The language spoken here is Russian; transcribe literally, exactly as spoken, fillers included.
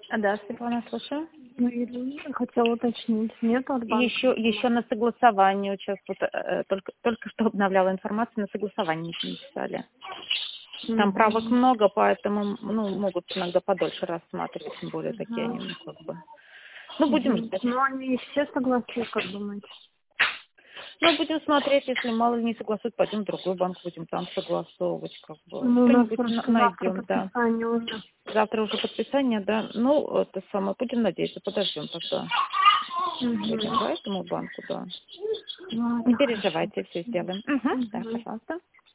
Да, Светлана, слушаю. Ну, или хотела уточнить, нет от банка? Еще, еще на согласовании сейчас, вот, э, только, только что обновляла информацию, на согласовании еще не писали. Там правок Мгм. много, поэтому, ну, могут иногда подольше рассматривать, тем более такие Мгм. они, ну, как бы. Ну, будем Мгм. ждать. Ну, они все согласны, как думаете? Ну, будем смотреть, если мало ли не согласуют, пойдем в другой банк, будем там согласовывать, как бы. Ну, у нас Что-нибудь на- просто завтра найдем, да. подписание уже. Завтра уже подписание, да. Ну, это самое, будем надеяться, подождем тогда. Пойдем Угу. по этому банку, да. Ладно, Не хорошо. переживайте, все сделаем. Угу, да, Угу. пожалуйста.